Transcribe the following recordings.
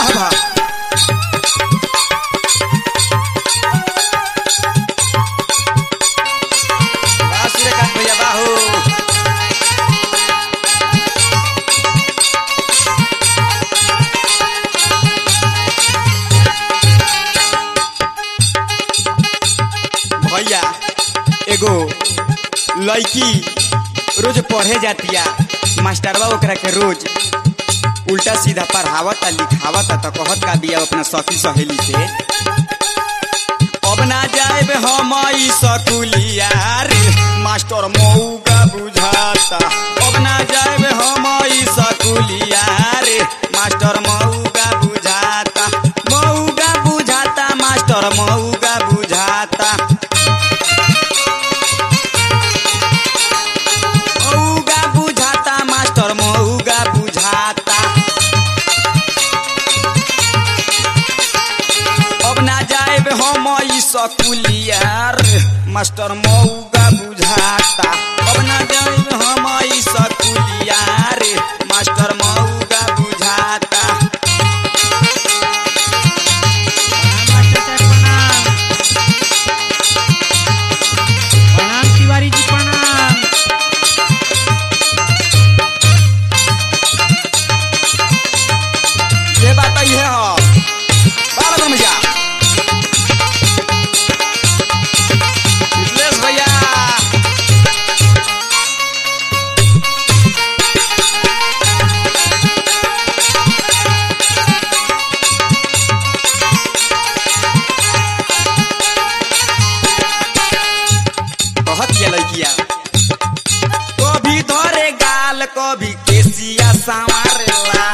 वाह वाह सूर्यकांत भैया बाहू भैया एगो लड़की रोज पढ़े जातिया मास्टरवा ओकरा के रोज उल्टा सीधा पढ़ावता लिखावता तो कहत का दिया अपना सखी सहेली से अब ना जाएब हम ई स्कूलिया रे मास्टर मऊगा बुझाता अब ना जाएब हम ई स्कूलिया रे मास्टर मऊगा बुझाता मास्टर मऊगा बुझाता मास्टर मऊगा बुझाता अब ना जाएब हम ई स्कूलिया रे मास्टर मऊगा बुझाता अब ना जाएब हम ई स्कूलिया रे मास्टर मऊगा बुझाता प्रणाम तिवारी जी प्रणाम। ये बात ही है बाला भैया मिथिलेश भैया कहत ये लड़किया कभी धरे गाल कभी केसिया संवारेला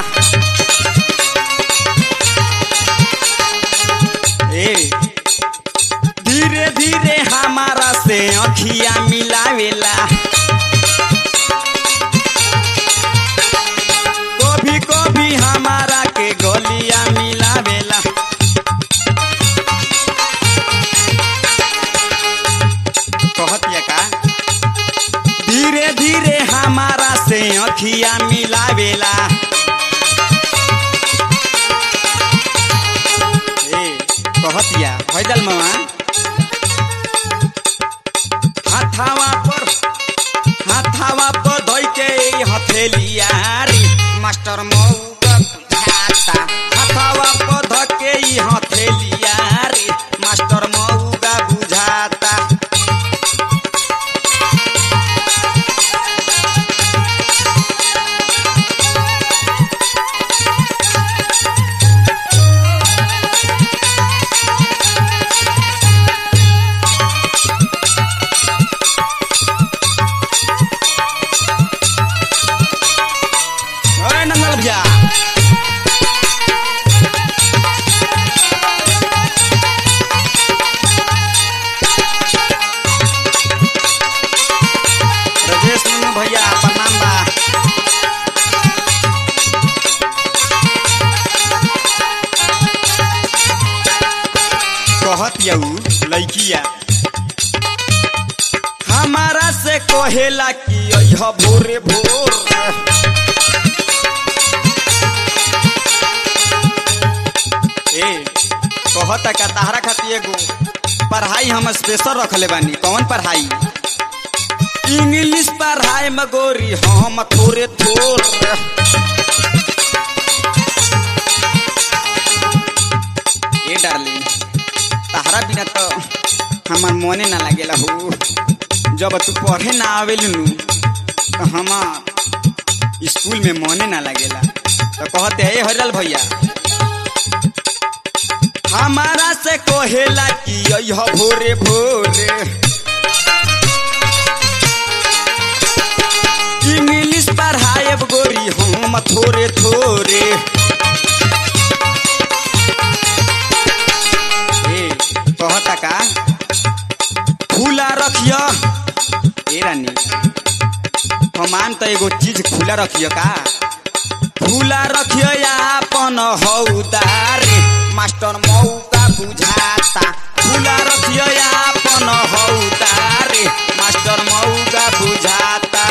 धीरे धीरे हमारा से अखिया मिलावेला कभी कभी हमारा के गलिया मिलावेला कहतिया का धीरे धीरे हमारा से अखिया मिलावेला कहतिया भैदल मामा हाथावा पर धोई के हथेलिया रे मास्टर मऊगा बुझाता हाथावा पर धो के हथेलिया रे मास्टर मऊगा बुझाता नंगल भैया राजेश भैया प्रणाम बा कहत यू लड़किया हमारा से कहेला कि यह भोरे भोर कहता का ताहरा खातिर एगो पढ़ाई हम स्पेशल रखले बानी कौन पढ़ाई इंग्लिश पढ़ाई में गोरी हम थोड़े थोर ए डार्लिंग ताहरा बिना तो हमार मने ना लागेला हो जब तू पढ़े ना आवेलू तो हमार स्कूल में मने ना लागेला तो कहते है हरिलाल भैया हमारा से कहेला कि यह भोरे भोरे इंग्लिश पढ़ाए गोरी हम थोड़े थोड़े कहता का खुला रखियो ए रानी हमान तो एगो चीज खुला रखियो का खुला रखियो अपन हौदार मास्टर मऊका बुझाता खुला रखियो अपन हौदार मास्टर मऊका बुझाता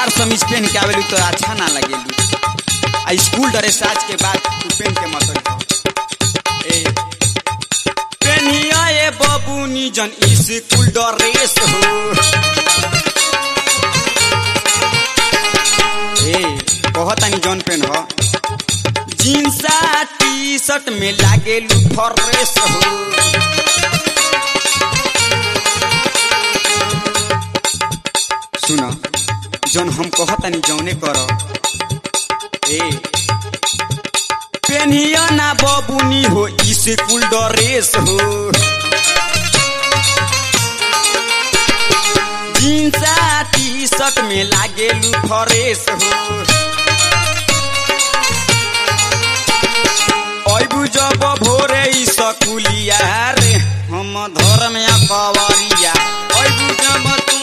सलवार समीज पहन के आवेलू तो अच्छा ना लगेलू। आ स्कूल ड्रेस आज के बाद तू पहन के मत ए पेनिया ए बबूनी जन स्कूल ड्रेस हो। ए कहतानी जौन पेन हो जींस टी शर्ट में लागेलू फ्रेश हो। सुना जौन हम कहतानी जौने कर ए पेनिया ना बबूनी हो स्कूल ड्रेस हो। जींस टी शर्ट में लागेलू फ्रेश हो। अबू जब भोरे स्कूलिया रे हम धर्म या कवरिया अबू जब